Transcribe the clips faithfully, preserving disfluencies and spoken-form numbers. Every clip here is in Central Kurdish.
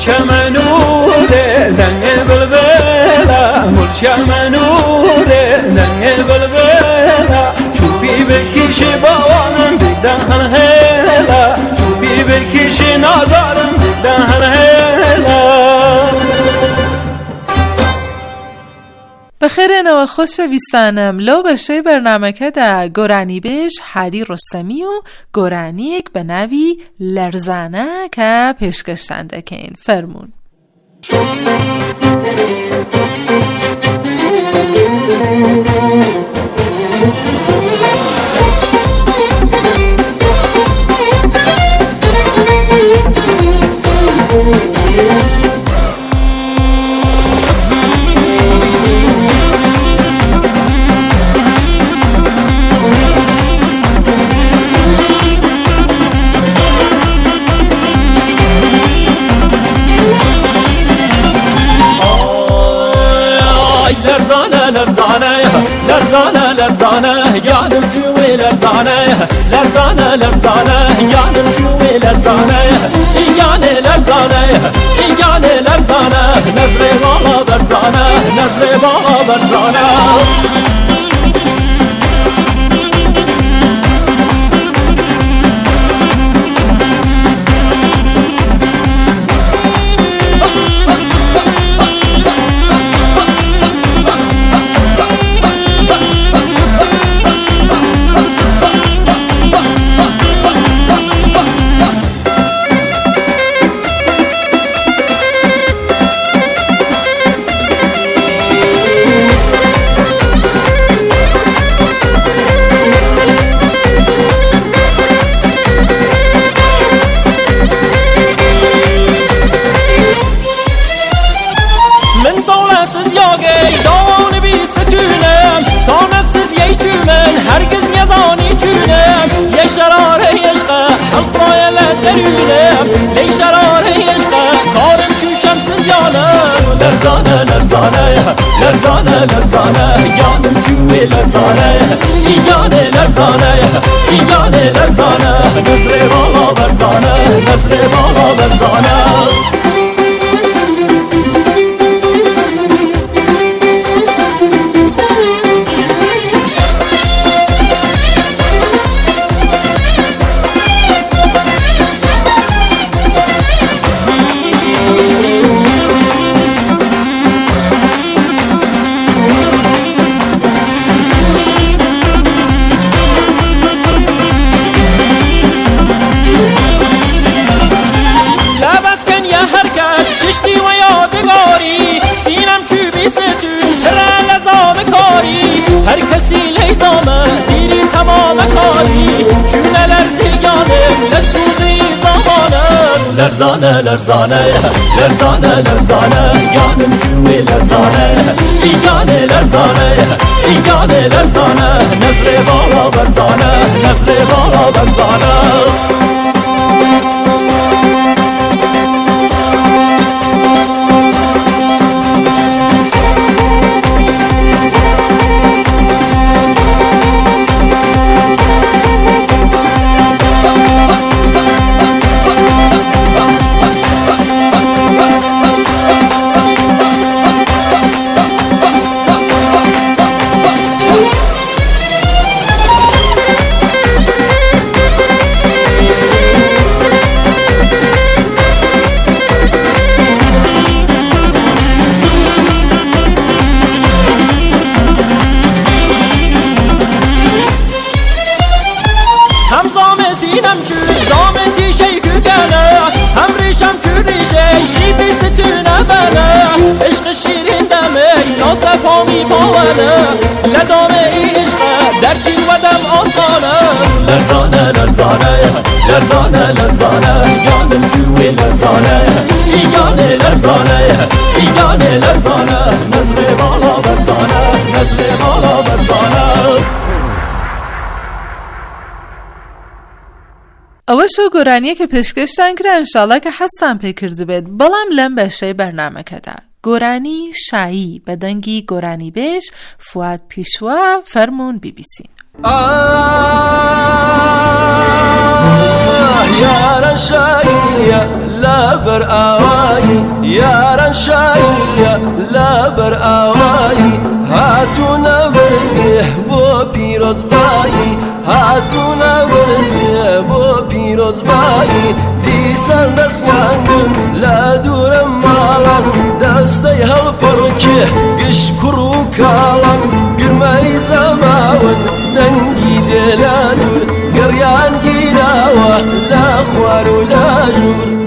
شمنوره دنگ بلبلا گل شمنوره دنگ بلبلا چوبی بکشی باوانم دیدن هلا چوبی بکشی نازارم دیدن هلا. بخیر نو خوش ویستانم لو بشه برنامه که دا گورانی بیش حدی رستمی و گورانی یک به نوی لرزانه که پیشکشنده که این فرمون لرزانه لرزانه یانم چوی لرزانه لرزانه لرزانه یانم چوی لرزانه یانه لرزانه یانه لرزانه نظر بالا برزانه نظر بالا برزانه. لرزانه لرزانه لرزانه لرزانه یانم چوی لرزانه یانه لرزانه یانه لرزانه نظر بالا برزانه نظر بالا برزانه. هر کسی لیزامه دیری تمام کاری چونلر دیگانم لسوزی زمانم لرزانه لرزانه لرزانه لرزانه یانم چوی لرزانه یانه لرزانه یانه لرزانه نظر بالا برزانه نظر بالا برزانه. لرزانه لرزانه لرزانه لرزانه یانم چوی لرزانه یانه لرزانه یانه لرزانه نظر بالا برزانه نظر بالا برزانه. اوشو گورانیه که پیشکشتن کرد انشالله که هستم پیکرده بید بلام لم بشه برنامه کده گورانی شایی بدنگی گورانی بیش فواد پیشوا فرمون بی بی سین. آه يا رشاقية لا بر آواي ياران شاية لا بر آواي هاتونا برده بو پیروز بایی هاتونا برده بو پیروز بایی دیسان دست یانگن لا دورم مالان دستی هل پرکه گش کرو کالان گرمای زماون دنگی دلا دور گریان گیراوه لا خوارو لا جور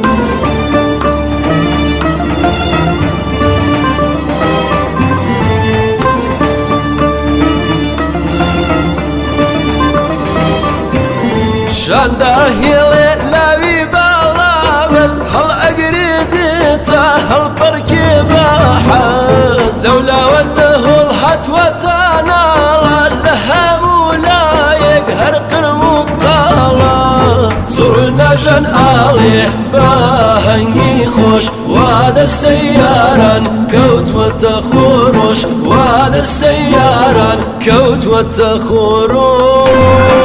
شاندا هيلت لاوي بالابز هل اقريدتا هل بركبا حز ولا وده الحت وتانا لها مولا يقهر قرمو قالا زرنا جن عليه باهنجي خوش واد السياران كوت وتخروش واد السياران كوت وتخروش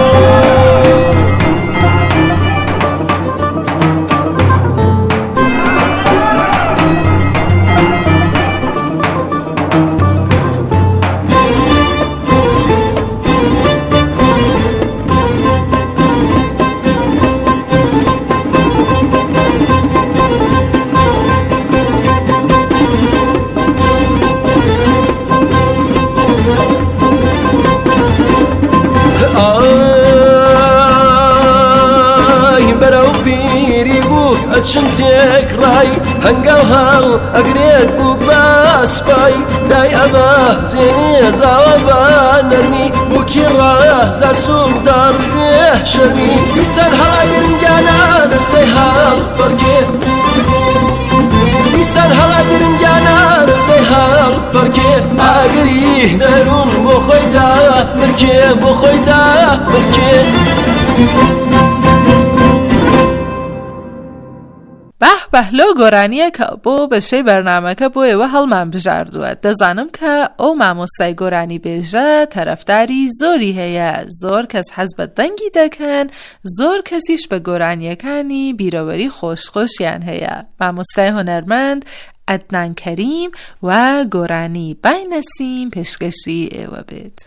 شنتك راي هنقوها أقريت بوك باسباي داي أبا زيني زوابا نرمي بوكي رازا سوم دار جيه شرمي بيسان هلا قرنجانا نستيها بركي بيسان هلا قرنجانا نستيها بركي أقريه دارون بخويدا بركي بخويدا بركي به بهلو گۆرانیە کە بۆ بەشەی بەرنامەکە بۆ ئێوە هەڵمان بژاردووە. دەزانم کە ئەو مامۆستای گۆرانی بێژە تەرەفداری زۆری هەیە، زۆر کەس حەز بە دەنگی دەکەن، زۆر کەسیش بە گۆرانیەکانی بیرەوەری خۆشخۆشیان هەیە. مامۆستای هونەرمەند عەدنان کەریم و گۆرانی بای نەسیم پێشکەشی ئێوە بێت.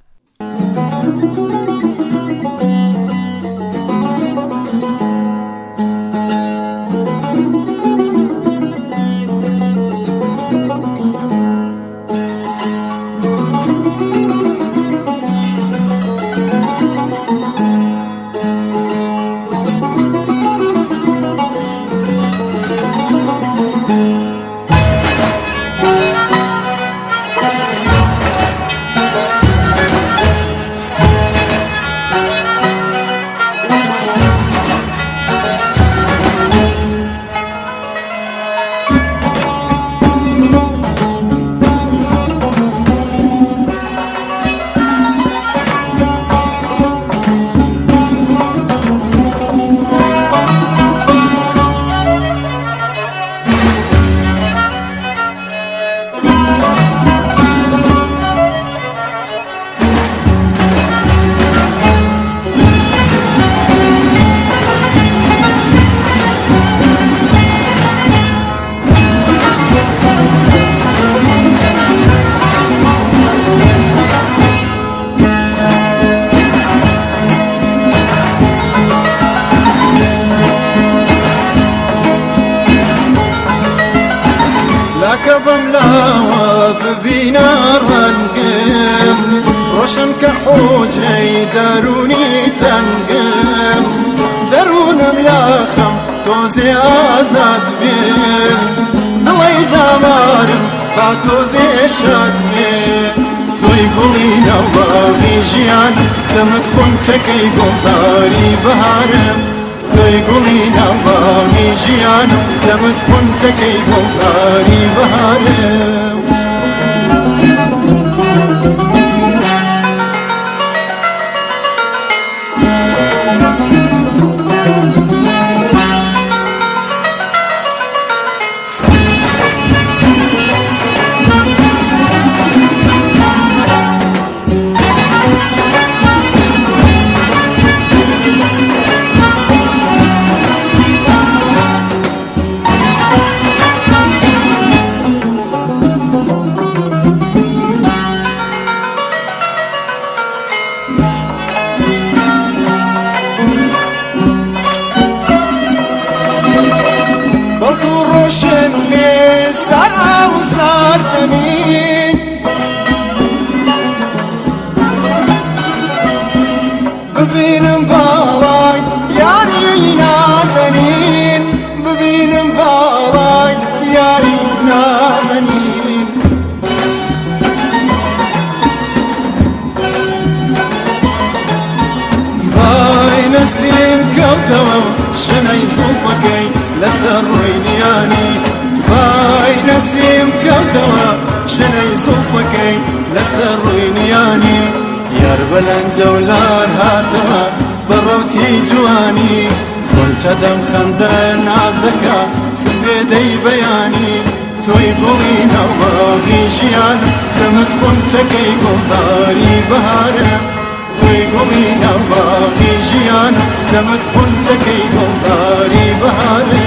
ببینا رنگم روشن که حجره درونی تنگم درونم یخم توزی آزاد بیم دلی زمارم با توزی شد بیم توی گلی نواغی جیان دمت خون چکی گلزاری بهارم توی گلی نواغی جیان دمت خون چکی گلزاری بهارم روشن بی سر و زرفمین ببینم بالای یاری نازنین ببینم بالای یاری نازنین وای نسیم کەوتەوە شنەی زوڵفەکەی لەسەر ڕووینیانی وای نسیم کەوتەوە شنەی زوڵفەکەی لەسەر ڕووینیانی یار بەلەنجە و لار هاتەوە بەڕەوتی جوانی خۆنچە دەم خەندە ناز دەکا سبێدەی بەیانی تۆی گوڵی ناوباغی ژیان دەمت خۆنچەکەی گۆزاری بەهارە توی گوڵی ناوباغی ژیان دەمت خۆنچەکەی گۆزاری بەهارە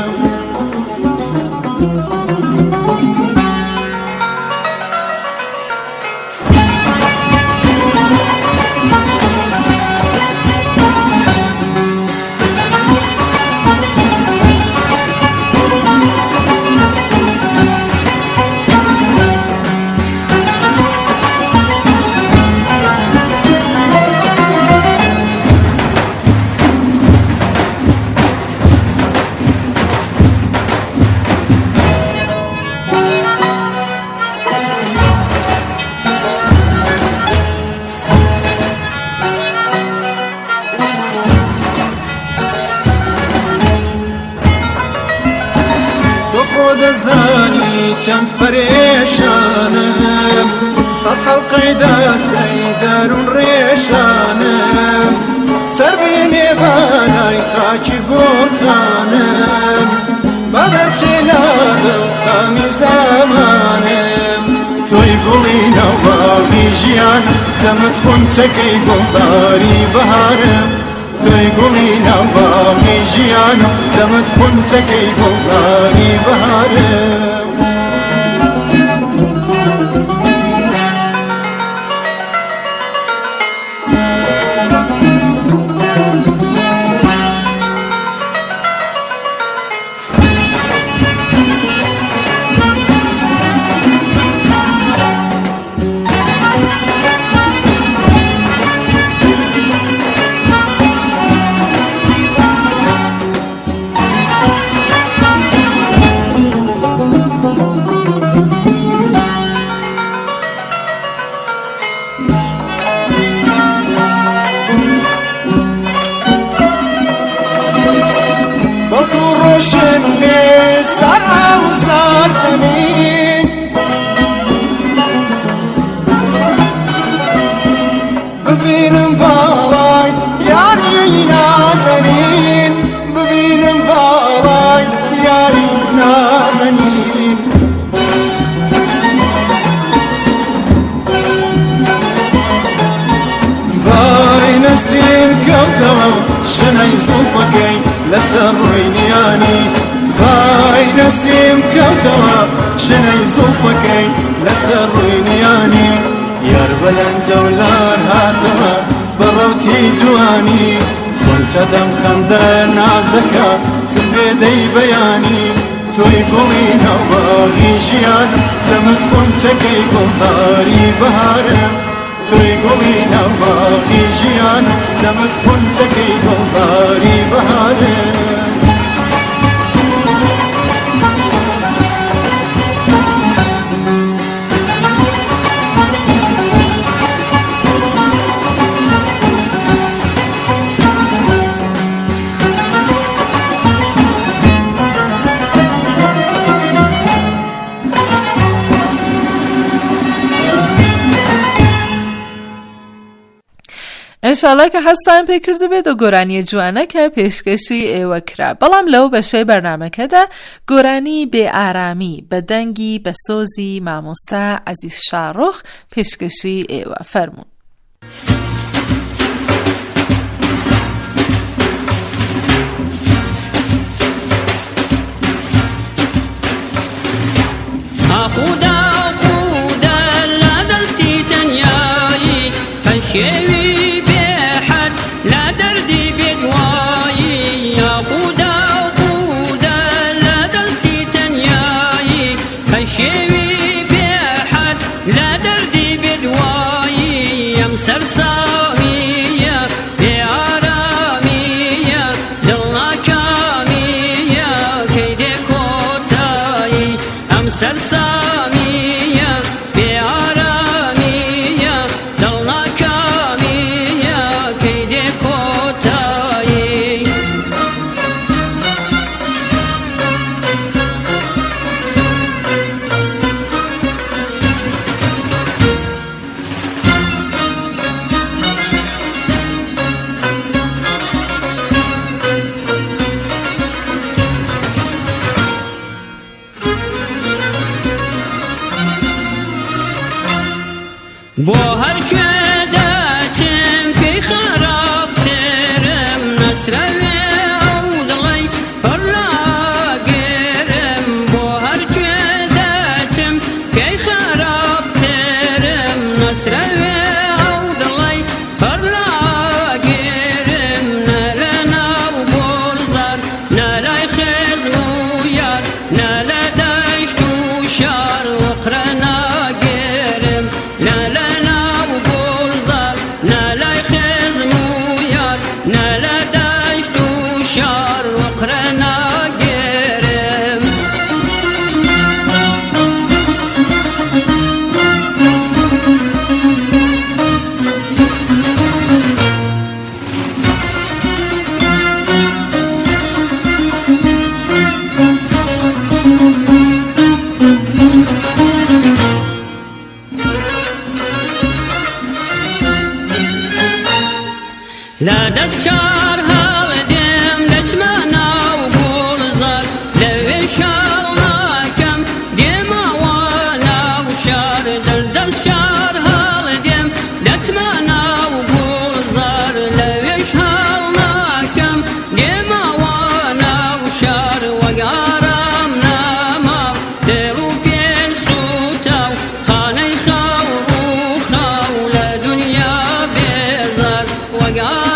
دەزانی چەند پەرێشانم سەد حەڵقەی دەستەی دەروون ڕێشانم سەر بێنێ بەلای خاکی گۆڕخانم بەدەرچێ لەدڵ خامی زەمانم تۆی گوڵی ناوباغی ژیان دەمت خۆنچەکەی گۆزاری بەهارم توی گوڵی ناوباغی ژیان دەمت خۆنچەکەی گۆزاری بەهارم روشن بی سر و زرفمین ببینم بالای یاری نازنین ببینم بالای یاری نازنین وای نسیم کەوتەوە شنەی زوڵفەکەی لەسەر ڕووینیانی وای نەسیم کەوتەوە شنەی زوڵفەکەی لەسەر ڕووینیانی یار بەلەنجە و لار هاتەوە بەڕەوتی جوانی خۆنچە دەم خەندە ناز دەکا سبێدەی بەیانی تۆی گوڵی ناوباغی ژیان دەمت خۆنچەکەی گۆزاری بەهارە توی گوڵی ناوباغی ژیان دەمت خۆنچەکەی گۆزاری بەهارە انشالله که هستن پێکرد بێت و گۆرانی جوانەکە پێشکەشی ئێوە کرا بەڵام لەو بەشەی بەرنامەکەدا گۆرانی بێ ئارامی بە دەنگی بە سۆزی مامۆستا عەزیز شاڕۆخ پێشکەشی ئێوە فەرموون. ئاخودا ئاخودا لە دەستی تەنیایی هەشێوی وقرنا گرم لا دست شار حال دیم لچمنا و گلزار لوی شار ناکم دیم آوانا و شار دل دست شار حال دیم لچمنا و گلزار لوی شار ناکم دیم آوانا و شار وگارم نما دلو پیسو تاو خانه خاو خاو لدنیا بیزار وگارم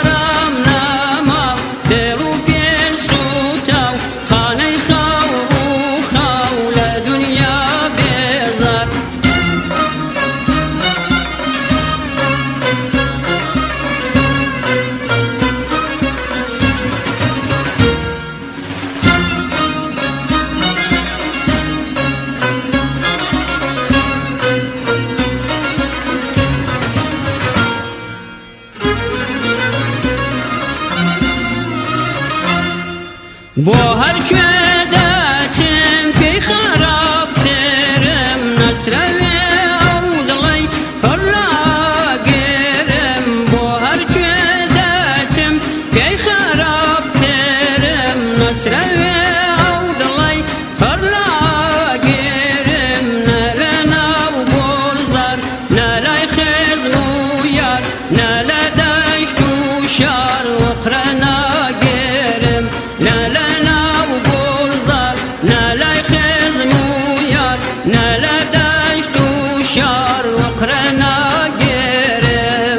بو هر کوێدا چم پێی خراپترم نەسرەوێ ئەو دڵەی پڕ لاگرم بۆ هەر کوێدا چم پێی خراپترم نەسرەوێ ئەو دڵەی پڕ لاگرم نە لە ناو گۆڵزار نە لای خێزن و یار نە لە دەشت و شار وقرە ناگرم نە لە شار وقرنا گرم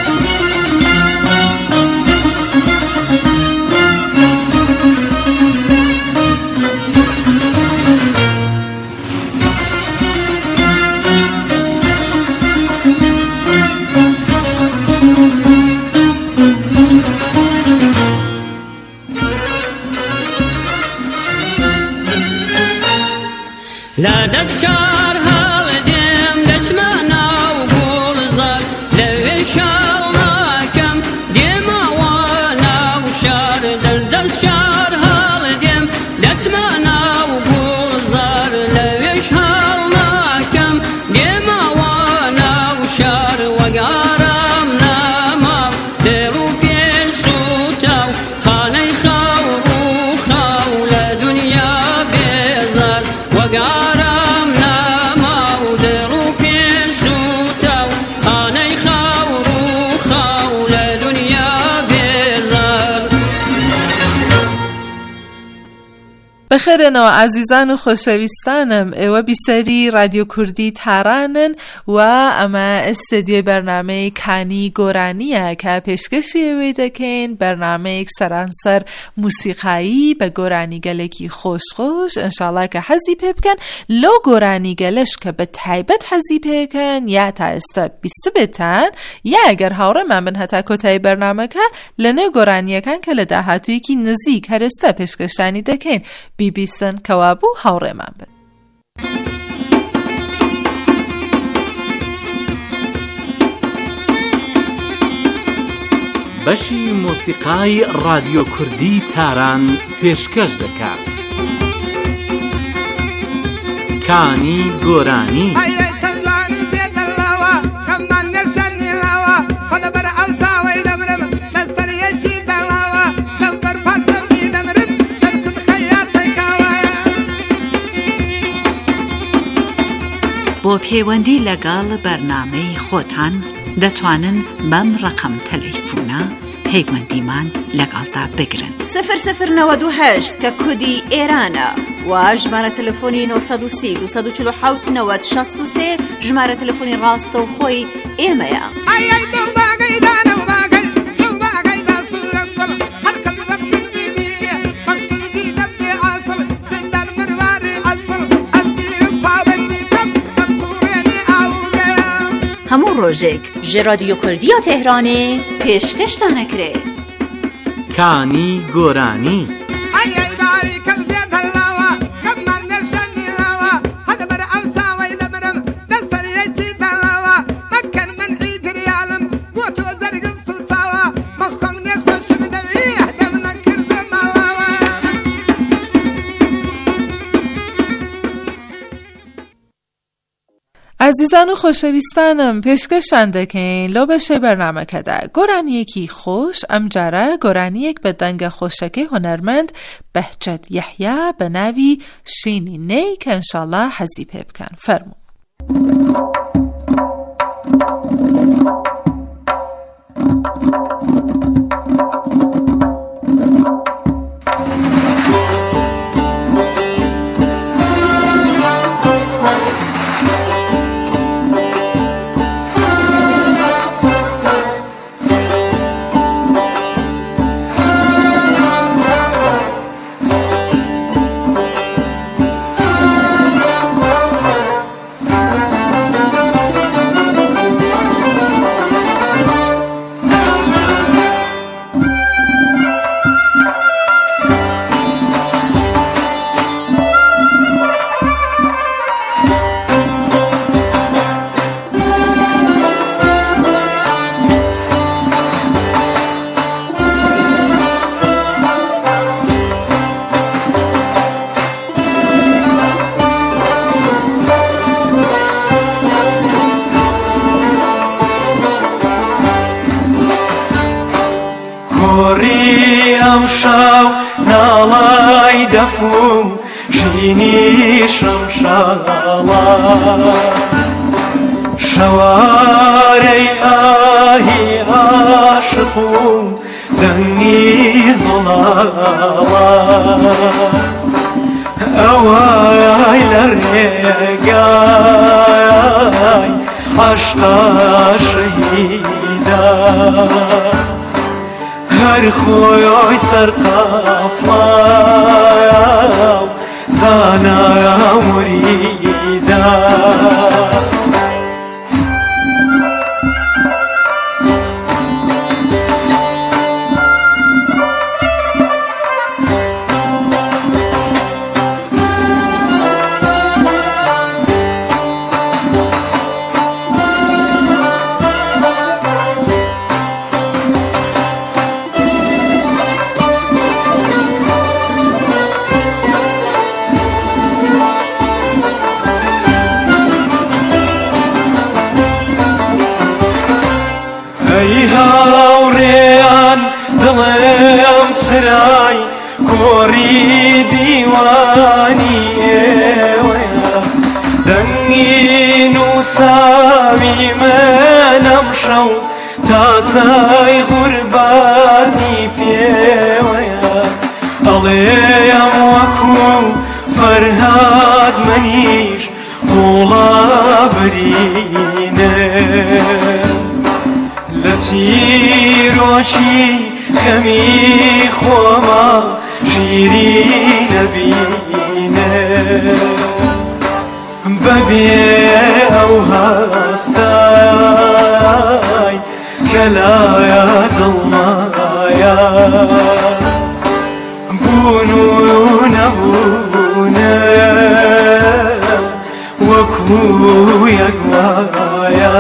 لا دست شار حال دیم لچمنا و گلزار لوی شار ناکم دیم آوانا و شار دل دست شار حال دیم لچمنا و گلزار لوی شار ناکم دیم آوانا و شار وگارم نما دلو پیسو تاو خانه خاو رو خاو لدنیا بیزار وگارم نما دلو پیسو تاو خانه خاو رو خاو لدنیا بیزار بخێرێنەوە عزیزان و خۆشەویستانم ئێوە بیسەری رادیۆ کوردی تارانن و ئەمە ئستدیۆی بەرنامەی کانی گۆرانیە کە پێشکەشی ئێوەی دەکەین بەرنامەیەک سەرانسەر موسیقایی بە گۆرانیگەلێکی خۆشخۆش ئینشاڵڵا کە حەزی پێ بکەن لەو گۆرانیگەلەش کە بە تایبەت حەزی پێکەن یا تا ئێستا بیست بێتان یا ئەگەر هاوڕێمان بن هەتا کۆتایی بەرنامەکە لە نێو گۆرانیەکان کە لە داهاتوویەکی نزیک هەرێستا پێشکەشتانی دەکەین بیبیسن کەوابوو هاوڕێمان بن. بەشی مۆسیقای رادیۆ کوردی تاران پێشکەش دەکات. کانی گۆرانی بۆ پەیوەندی لەگەڵ بەرنامەی خۆتان دەتوانن بەم ڕقم تەلەیفۆنە پەیوەندیمان لەگەڵدا بگرن. سفر سفر نەوەد و هەشت کە کودی ئێرانە و ژمارە تەلەفۆنی نۆ سەد و سی دو سەد و چل و حەوت نەوەد شەست و سێ ژمارە تەلەفۆنی ڕاستە و خۆی ئێمەیە. هەموو ڕۆژێک ژێ رادیۆ کوردیە تێهرانێ پێشکەشتانەکرێ. کانی گۆرانی عزیزان و خوشویستانم پێشکەشتان دەکەین لەو بەشەی بەرنامەکەدا گۆرانیەکی خۆش ئەم جارە گۆرانیەک بە دەنگە خۆشەکەی هونەرمەند بەهجەت یەحیا بە ناوی شینی نەی کە ئینشاڵڵا حەزی پێ بکەن. فەرموو. شاو ناڵای دەفوم ژینی شەمشاڵا شەوارەی ئاهی عاشقوم دەنگی زڵاڵا ئەوای لە ڕێگای عەشقا شەهیدا هەر خۆی سەرقافڵا زانایە وریدا سرای کوری دیوانی ئێوەیە دەنگین و ساوی منەم شەو تازای غورباتی پێوەیە ئەڵێم وەکو فەرهاد منیش قوڵا برینە لە چیرۆکی خەمی خۆما ژیری نەبینە بەبێ ئەو هەستای کە لایە دڵمایە بوون و نەبوونە وەکو یەک وایە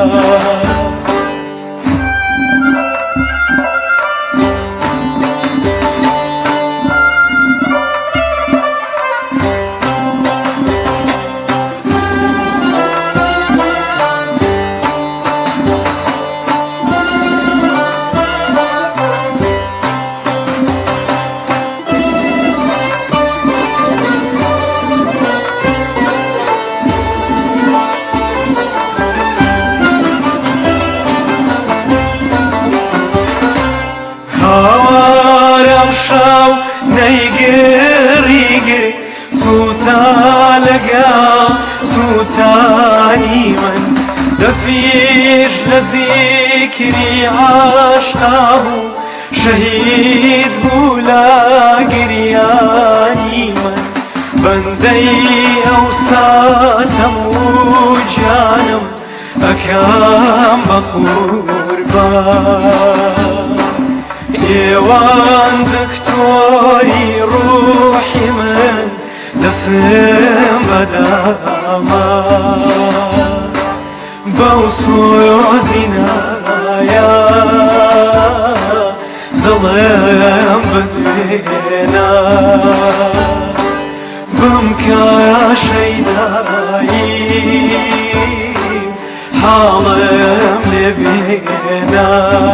سوتانی من دەفیش لە زیکری عاشقا بوو شەهید بوو لە گریانی من بەندەی ئەو ساتەم و جانم ئەکەم بە قوربان ئێوان دکتۆری ڕۆ دەسم بەداما بەو سۆزینایە دڵێم بتوێنا بم کایە شەیدایی حاڵم لێ بێنا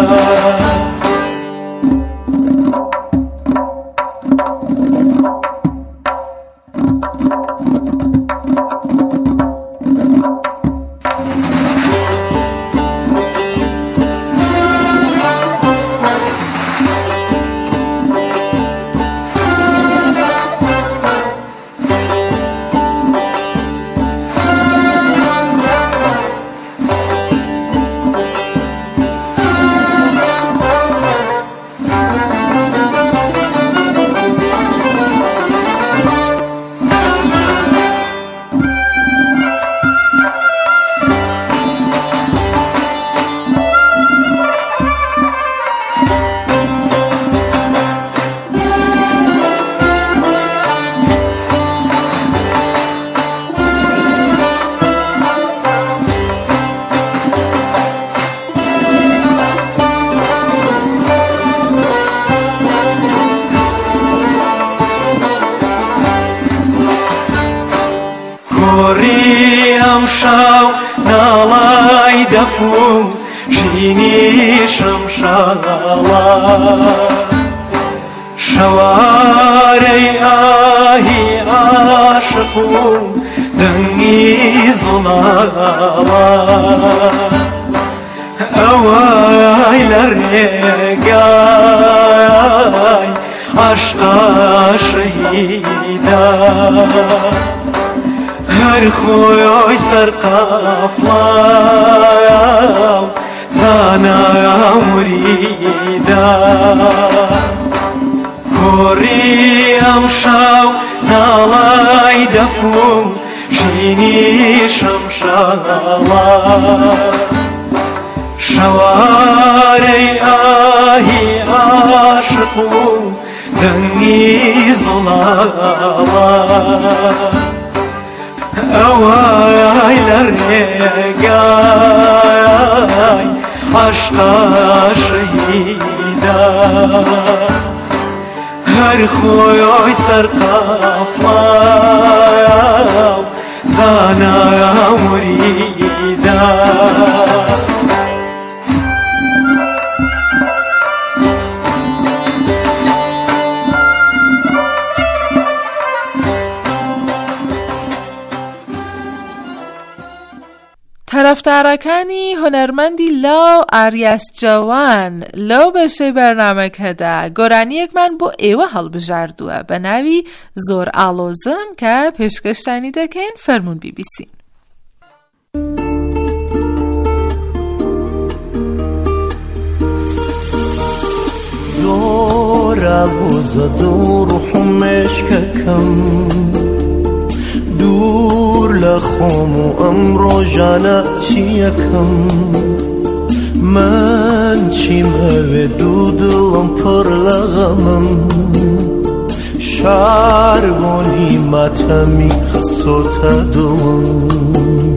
شاو ناڵای دەفوم ژینی شەمشاڵا شەوارەی ئاهی عاشق و دەنگی زڵاڵا ئەوای لە ڕێگای عاشقا شەهیدا هەر خۆی سەرقافڵایە زانایە وریدا کۆڕی ئەم شاو ناڵای دەفوم ژینی شەمشاڵا شەوارەی ئاهی عاشق و دەنگی زڵاڵا ئەوای لە ڕێگای عاشقا شەهیدا هەر خۆی سەرقافڵایە زانایە وریدا طرفدارەکانی هونەرمەندی لاو ئاریاس جەوان لەو بەشەی بەرنامەکەدا گۆرانیەکمان بۆ ئێوە هەڵبژاردووە بە ناوی زۆر ئاڵۆزم کە پێشکەشتانی دەکەین فەرموون بی بی سی. زۆر ئاڵۆزە دوو ڕوحم مێشکەکەم دوور لە خۆم و ئەم ڕۆژانە چی یەکەم من چیمەوێ دوو دڵم پڕ لە غەمم شار بۆنی ماتەمی خەسۆتە دڵم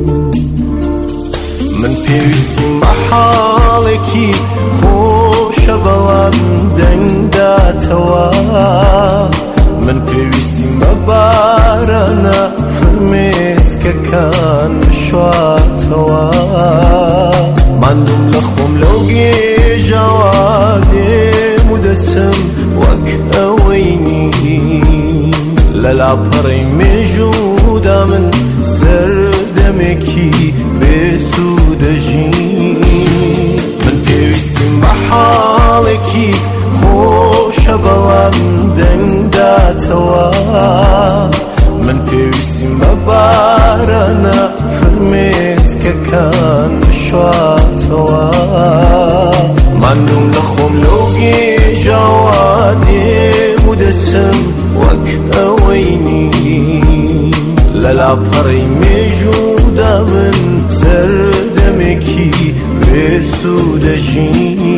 من پێویستیم بە حاڵێکی خۆشە بەڵام دەنگداتەوە من پێویستیم بە بارانە فرمێسکەکان بشواتەوە ماندوم لە خۆم لەو گێژەوە دێم و دەچم وەک ئەوەینی لە لاپەڕی مێژوودا من سەردەمێکی بێسوودەژین من پێویستیم بە حاڵێکی خۆشە بەڵام دەنگداتەوە من پێویستیم بە بارانە فرمێسکەکان بشواتەوە ماندوم لە خۆم لەو گێژەوە دێم و دەچم وەک ئەوەینی لە لاپەڕی مێژوودا من سەردەمێکی بێسوودەژین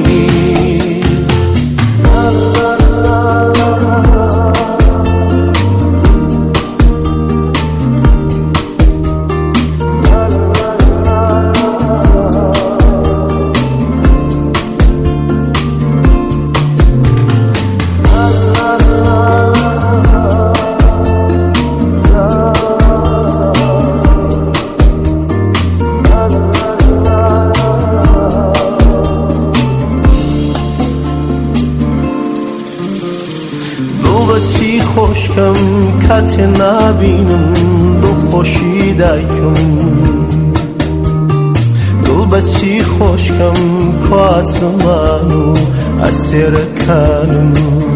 خۆشکەم کاتێ نابینم دڵخۆشی دایکم دڵ بەچی خۆشکەم کواسمان و ئەسێرەکانم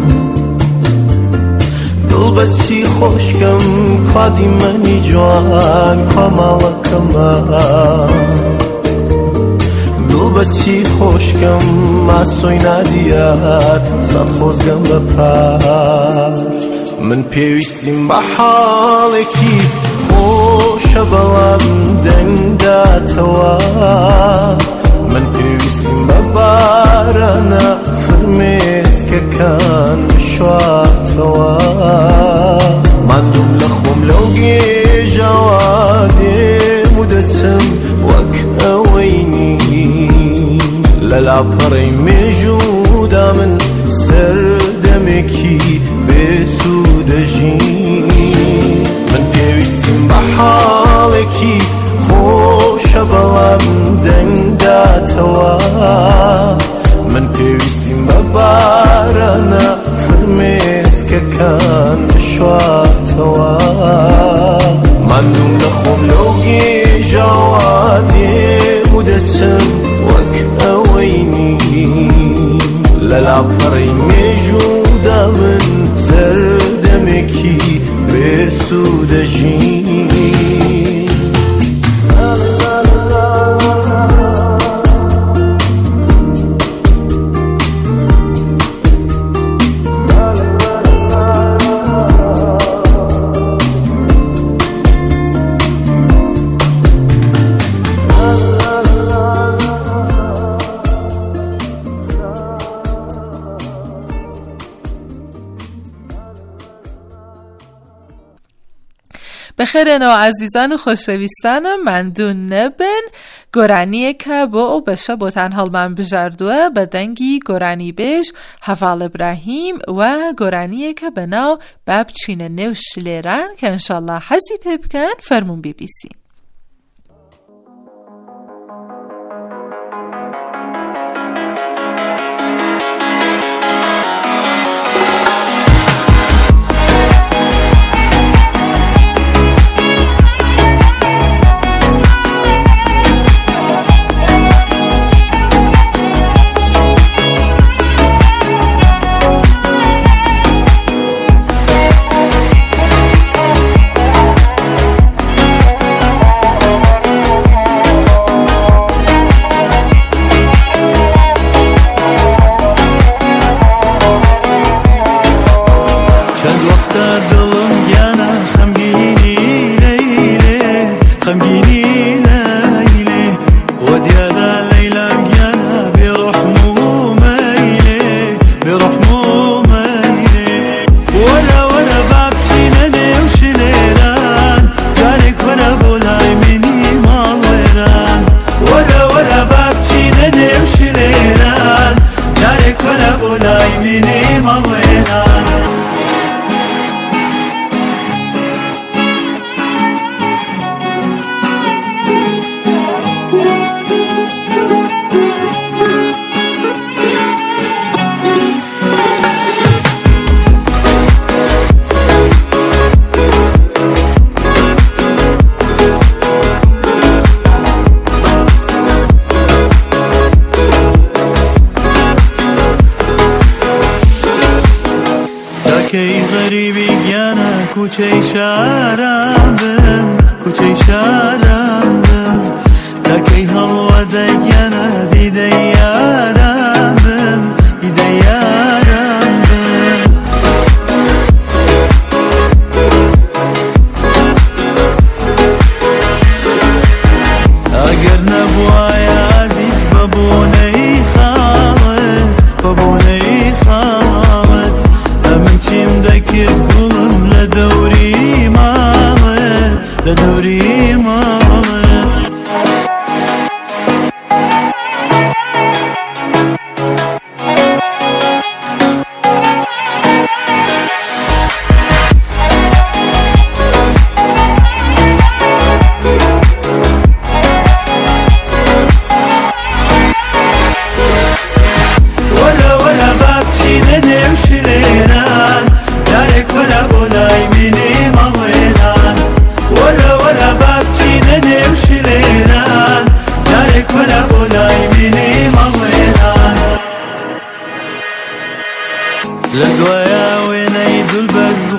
دڵ بەچی خۆشکەم کوا دیمەنی جوان کوا ماڵەکەمان دڵ بەچی خۆشکەم ماسۆی نادیات سەد خۆزگەم بەپار من پێویستیم بە حاڵێکی خۆشە بەڵام دەنگداتەوە من پێویستیم بە بارانە فرمێسکەکان بشواتەوە ماندوم لە خۆم لەو گێژەوە دێم و دەچم وەک ئەوەینی لە لاپەڕەی مێژوودا من سەردەمێکی بێسوودەژین من پێویستیم بە حاڵێکی خۆشە بەڵام دەنگداتەوە من پێویستیم بە بارانە فرمێسکەکان بشواتەوە ماندوم لە خۆم لەو گێژەوە دێم و دەچم وەک ئەوەینی لە لاپەڕەی مێژوودا من سەردەمێکی بێسوودەژین بخێرێنەوە عەزیزان و خۆشەویستانم ماندوو نەبن گۆرانیەکە بۆ ئەو بەشە بۆتان هەڵمان بژاردووە بە دەنگی گۆرانی بێژ هەڤاڵ ئیبراهیم و گۆرانیەکە بەناو با بچینە نێو شلێران کە ئینشاءالله حەزی پێ بکەن فەرموون بی بی سی. کەی غەریبی گیانە کوچەی شاران بم کوچەی شاران بم تاکەی هەڵوەدەی گیانە دیدەی یاران بم دیدەی یاران بم ئەگەر نەبوایە عەزیز بەبوونەی خاڵت بەبوونەی خاڵت ئەمن چیم دەکرد گوڵم لە دەوری ماڵت لە دەوری ماڵت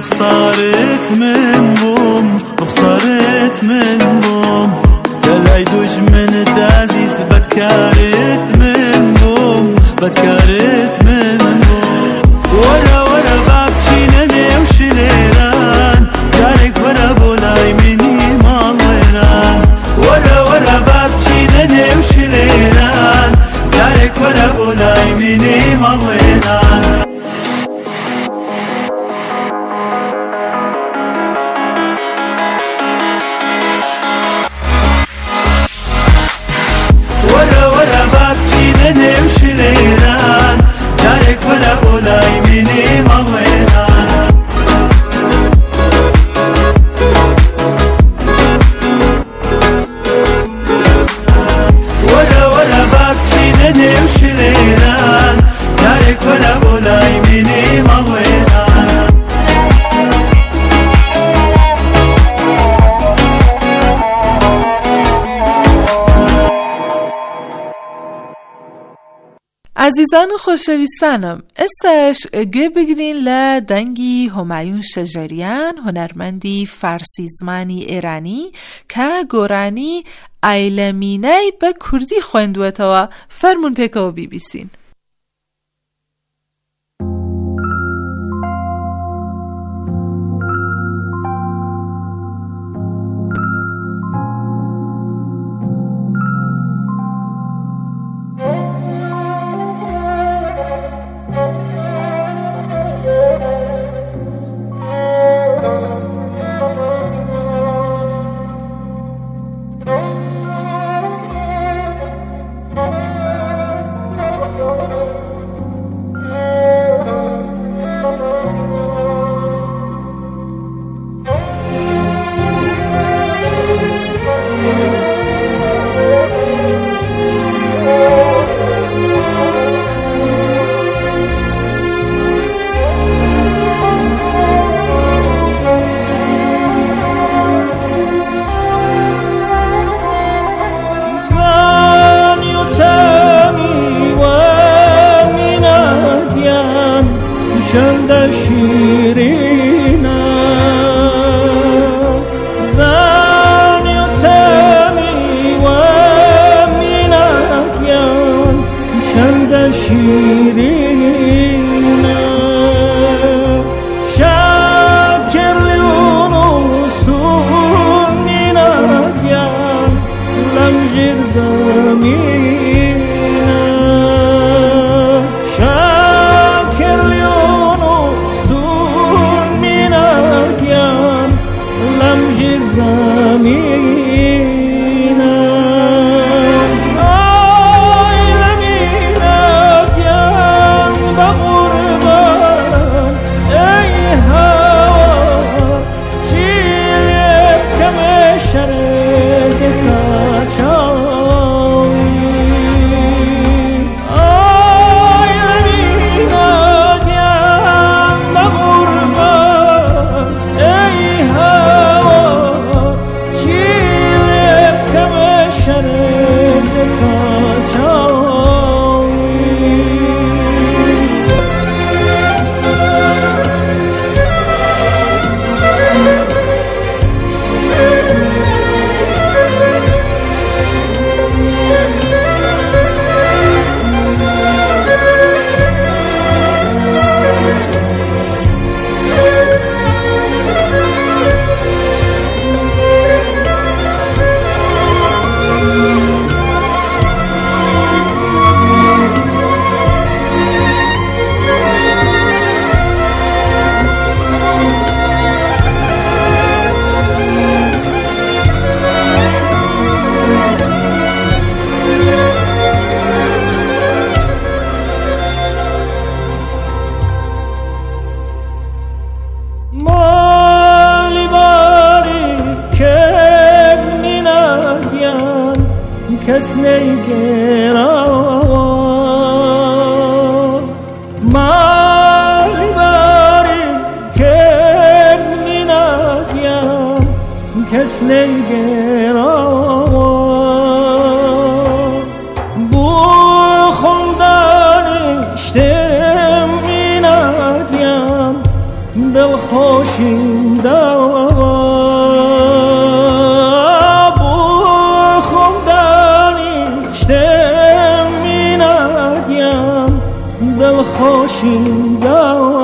رخسارت من بوم رخسارت من بوم دلای دجمنت عزیز بدکارت من بوم بدکارت من بوم ورا ورا بابچینه نیوش لیران دارک ورا بولای منی مال ویران ورا ورا بابچینه نیوش لیران دارک ورا بولای منی مال ویران نمشي ليلان دارك ولا بولاي مني مغوينا ولا ولا بابتي نمشي ليلان دارك ولا بولاي مني مغوينا عزیزان و خوشویستانم استش گوی بگرین ل دنگی همایون شجریان هنرمندی فارسی زمانی ایرانی که گورانی ایلمینه به کردی خوندوتوا فرمون پیکا و بی بی سین. دل خوشیم دا بو خوب دانیشتم میناگیم دل خوشیم دا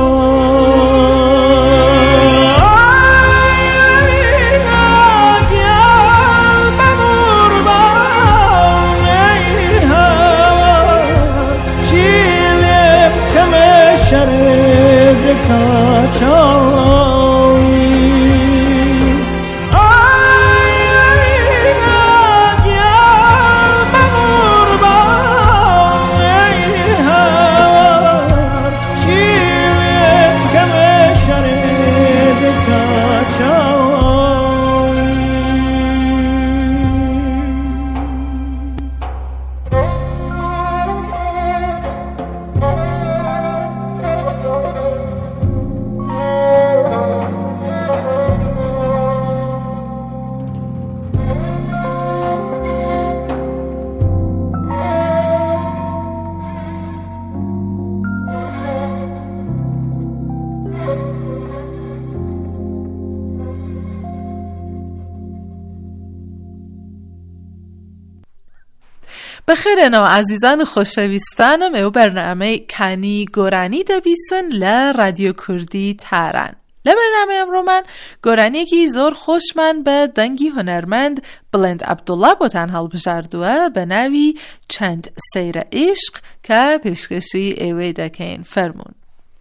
بخیرنا عزیزان خوشویستانم او برنامه کنی گۆرانی دەبیسن لە رادیۆ کوردی تاران. لە بەرنامە ئەمڕۆمان گۆرانیەکی زۆر خۆشمان بە دەنگی هونەرمەند بڵند عەبدوڵڵا بۆتان هەڵبژاردووە بە ناوی چەند سەیرە عیشق کە پێشکەشی ئێوەی دەکەین. فەرموون.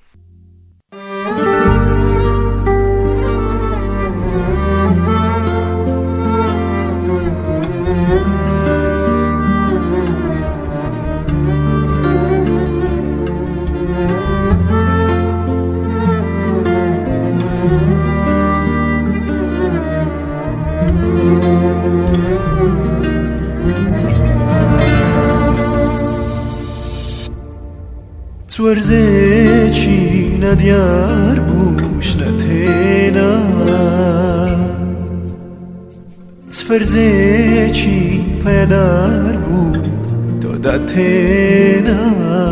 سوەرزێکی نەدیار بووش نەتێنا سفەرزێکی پەیدار بوو تۆ دەتێنا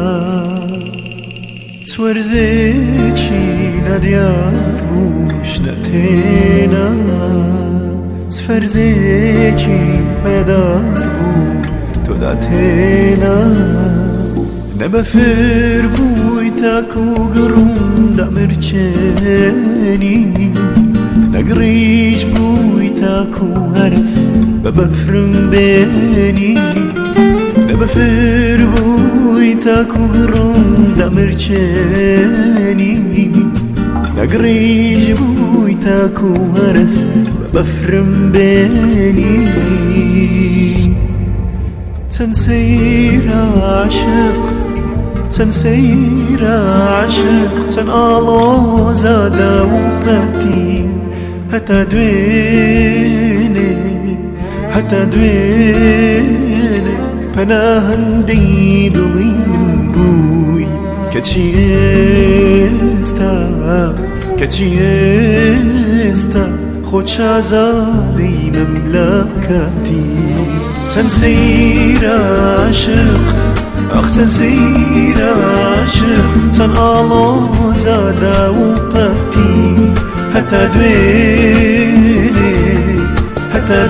سوەرزێکی نەدیار بووش نەتێنا سفەرزێکی پەیدار بوو تۆ دەتێنا نەبەفر بووی تاکو گڕوون دەمرچێنی نەگڕیش بووی تاکو هەرس بە بەفرم بێنی نەبەفر بووی تاکو گڕوون دەمرچێنی نەگڕیش بووی تاکو هەرس بە بەفرم بێنی چەند سەیرە عاشق چەند سەیرە عاشق چەند ئاڵۆزەدا و پەتی هەتا دوێنێ هەتا دوێنێ پەناهەندەی دڵی من بووی کەچی ئێستا کەچی ئێستا خۆت شازادەی مەملەکەتی چەند سەیرە عاشق ئەخ چەند سەیرە عاشق چەند ئاڵۆزەدا و پەتی هەتا دوێنێ هەتا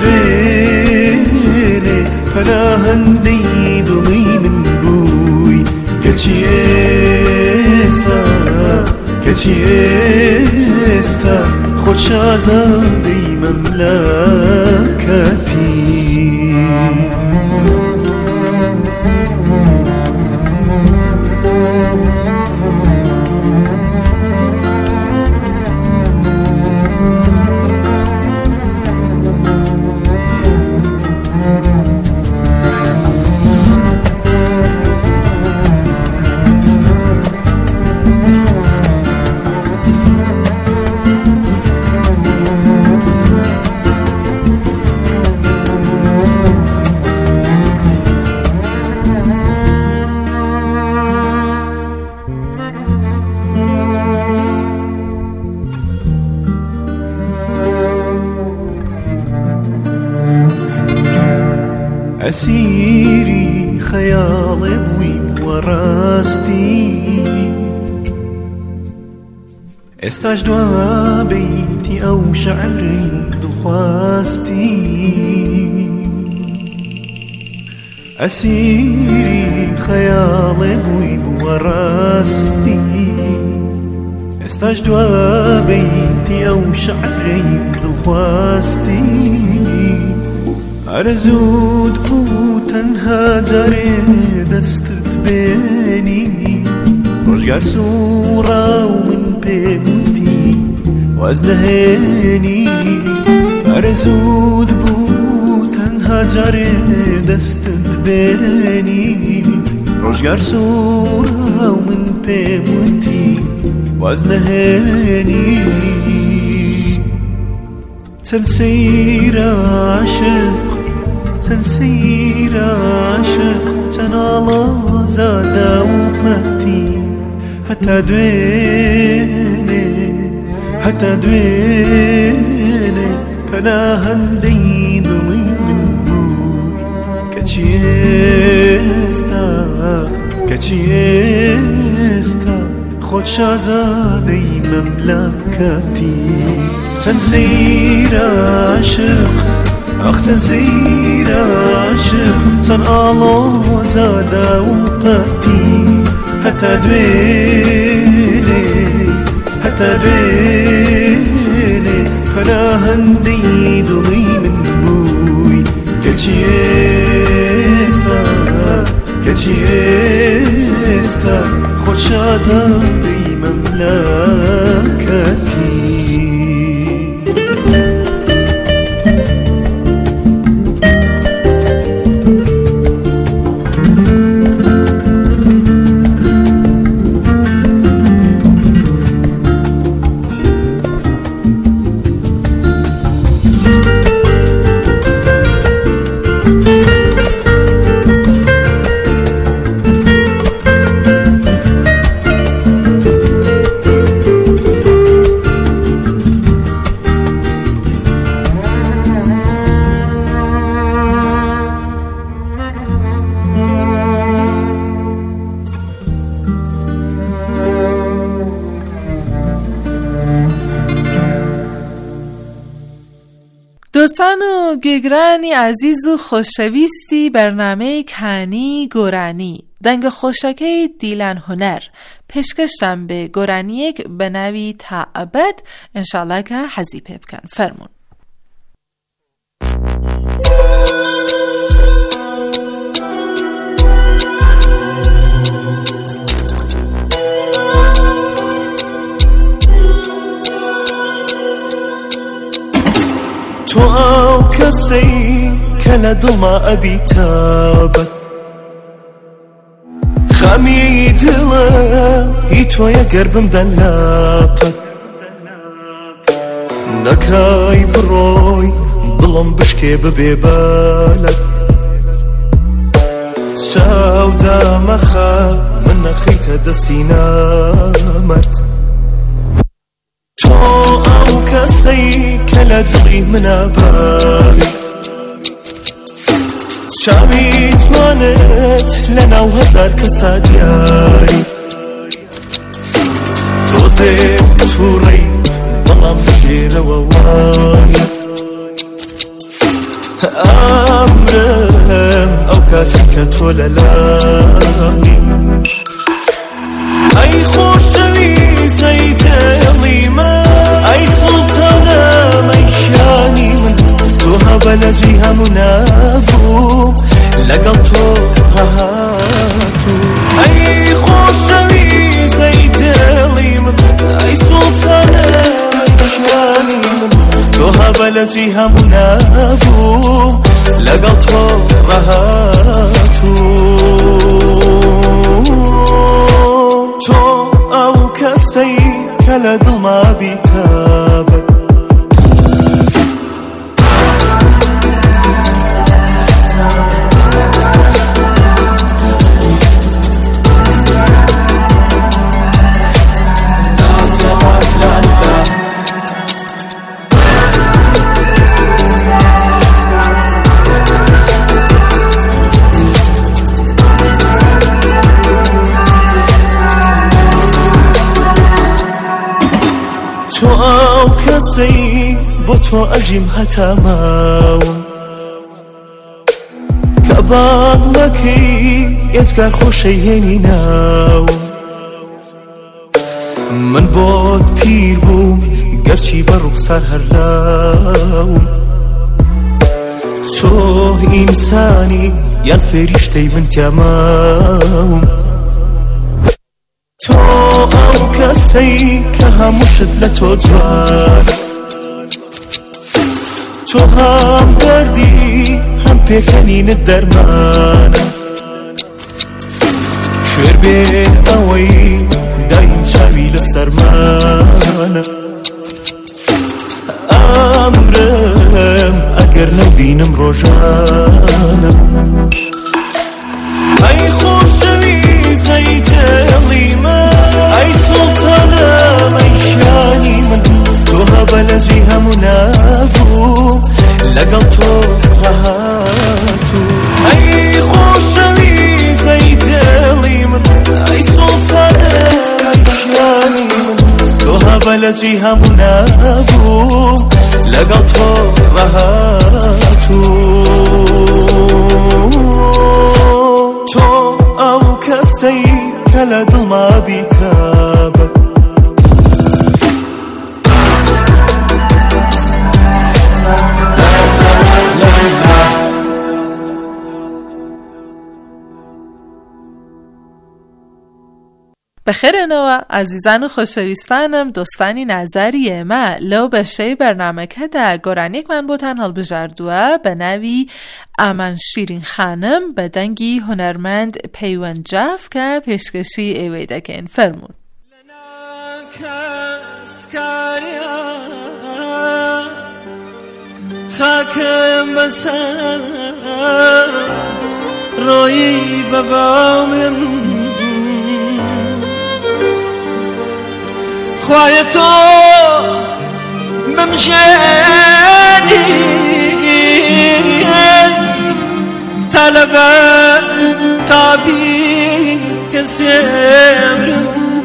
دوێنێ پەناهەندەی دڵی من بووی کەچی ئێستا کەچی ئێستا خۆت شازادەی مەملەکەتی ئەسیری خەیاڵێ بووی وەڕاستی ئێستاش دوا بەیتی ئەو شەعری دڵخواستی ئەسیری خەیاڵێ بووی بووە ڕاستی ئێستاش دوا بەیتی ئەو شەعری دڵخواستی ئارەزووت بوو تەنها جارێ دەستت بێنی ڕۆژگار سوورا و من پێگوتی واز نەهێنی ئارەزووت بوو تەنها جارێ دەستت بێنی ڕۆژگار سوورا و من پێگوتی واز نەهێنی چەند سەیرە عاشق چەند سەیرە عاشق چەند ئاڵازادا و پەتی هەتا دوێنێ هەتا دوێنێ پەناهەندەی دڵی من بوو کەچی ئێستا کەچی ئێستا خۆت شازادەی مەملەکەتی چەند سەیرە عاشق ئەخ چەند سەیرە عاشق چەند ئاڵۆزادا و پەتی هەتا دوێنێ هەتا دوێنێ پەناهەندەی دڵی من بووی کەچی ئێستا کەچی ئێستا خۆت شازادەی مەملەکەتی دۆستان و گوێگرانی عزیز و خۆشەویستی بەرنامەی کانی گۆرانی دەنگە خۆشەکەی دیلان هونەر پێشکەشتان بێ گۆرانیەک بە ناوی تا ئەبەد ئینشاڵڵا کە حەزی پێ بکەن فەرموون. تۆ ئەو کەسەی کە لە دڵما ئەبی تابەت خەمی دڵە هی تۆیە گەر بمدەن لاپەت نەکای بڕۆی دڵم بشکێ ببێ بەلەت چاودا مەخە من نەخەیتە دەستی نامەرد تۆ ئەو کەسەی کە لە دڵی منە باری شاوی جوانت لە ناو هەزار کەسا دیاری تۆزێ تووڕەی بەڵام بژێرەوە وانە ئەمرم ئەو کاتێک کە تۆ لەلانی ئەی خۆشەویستەی دڵی من ئەی سوڵتانە مەیشانی من تۆ هەبە لە جێی هەموو نەبووم لەگەڵ تۆ هەهاتوو ئەی خۆشەویستەی دڵی من ئەی سوڵتانە مەیشانی من تۆ هەبە لە جێی هەموو نەبووم لەگەڵ تۆ هەهاتوو تۆ ئەو کەسەی کە لە دڵما بیتابەت ئەو کەسەی بۆ تۆ ئەژیم هەتاماوم کە باڵەکەی ئێجگار خۆشەی هێنی ناوم من بۆت پیر بووم گەرچی بە ڕوخسار هەرلاوم تۆ ئینسانی یان فێریشتەی من تیاماوم تۆ ئەو کەسەی کە هەمووشت لە تۆ جوان تۆ هەم دەردی هەم پێکەنینت دەرمانە شوێر بێ ئەوەی دایم چاوی لە سەرمانە ئەمرم ئەگەر نەبینم ڕۆژانە ئەی خۆشەویستەی دڵی من ئەی سوڵتانم ئەی شانی من تۆ هەبە لە جێ هەموو نابوو لەگەڵ تۆ ڕاهاتوو ئەی خۆشەویستەی دڵی من ئەی سوڵتانم ئەی شانی من تۆ هەبە لە جێ هەموو نابوو لەگەڵ تۆ ڕاهاتوو تۆ ئەو کەسەی کە لە دڵما بیتابەت بەخێرێنەوە ئازیزان و خۆشەویستانم دۆستانی نازاری ئێمە لەو بەشەی بەرنامەکەدا گۆرانێکمان بۆتان هەڵبژاردووە بە ناوی ئامان شیرین خانم بە دەنگی هونەرمەند پەیوەند جاف کە پێشکەشی ئێوەی دەکەین. فەرموون. خاکم بەسەر ڕۆیی بە باومرم خوایە تۆ بمژێنی تا لەبەر تابی کە سێمرم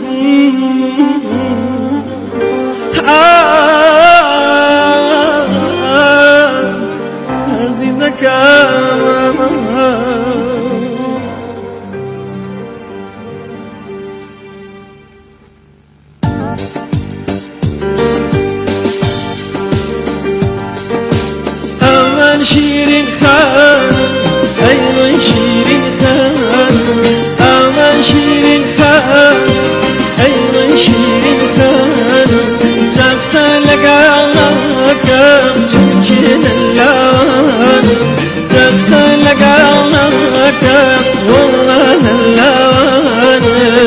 عەزیزەکەم شیرین خان ای شیرین خان آمان شیرین خان ای شیرین خان جاکسا لگاناکم چونکن اللان جاکسا لگاناکم والله اللان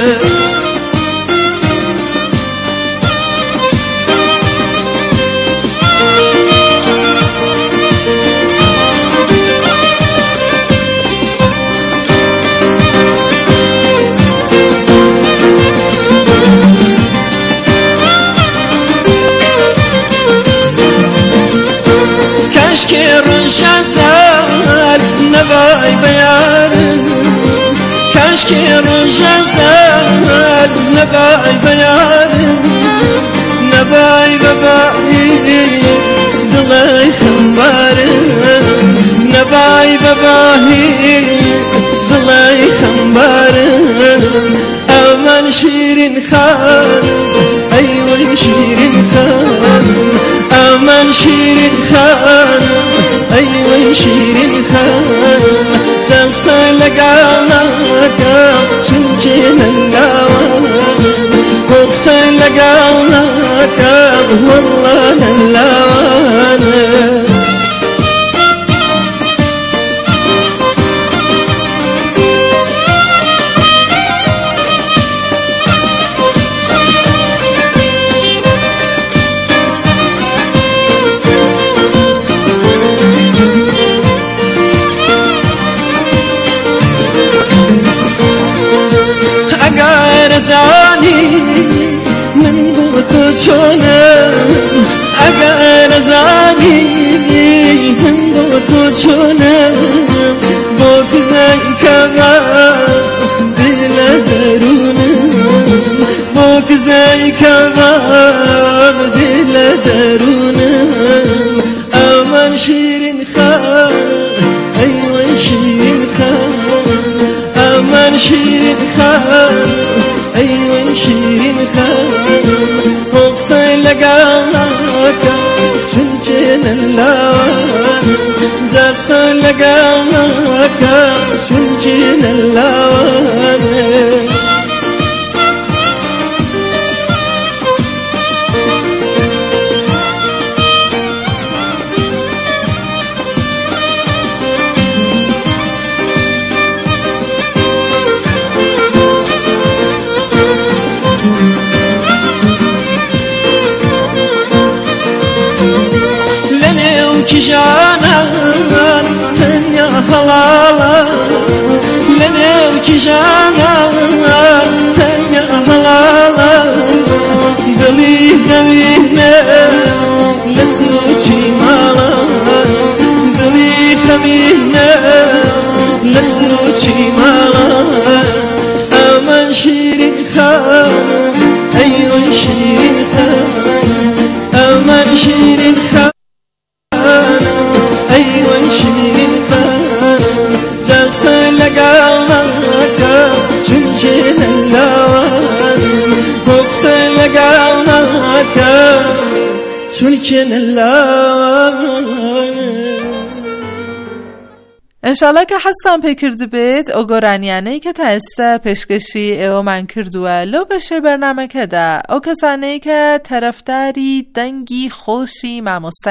نبای بیار کاشکی روژا زال نبای بیار نبای بباهیز دلای خمبار نبای بباهیز دلای خمبار آمان شیرین خان ای وی شیرین خان آمان شیرین خان ای وی شیرین خان جاکسا لگاناکم چونکن اللان بغسا لگاناکم والله اللان زانی من بۆ تۆ چۆنم ئەگەر زانی من بۆ تۆ چۆنم بۆ کزای کەباب دلە دەروونم بۆ کزای کەباب دلە درونم ئەمان شیرین خانە ئەیوەی شیرین خانە ئەمان شیرین خانە ئەیوەی شیرین خانە هۆقسەی لەگەڵەکە چونکێنە لاوانە جاقسەی لەگەڵەکە چونکێنە لاوانە کیژانان تەنیا هەڵاڵە لەنێو کیژانان تەنیا هەڵاڵە دڵی دەوینێ لە سوچی ماڵە دڵی دەوینێ لە سوچی ماڵە ئەمان شیرین خانە ئەیوەی شیرین خانە ئەمان شیرین خانە ئەیوەی شیرین خانە جاقسە لەگەڵەکە چونکێنە لاوانە هۆقسە لەگەڵەکە چونکێنە لاوانە. ئینشاڵڵا کە حەستان پێ کردبێت ئەو گۆرانیانەی کە تا ئێستا پێشکەشی ئێوەمان کردووە لەو بەشەی بەرنامەکەدا ئەو کەسانەی کە تەرەفداری دەنگی خۆشی مامۆستا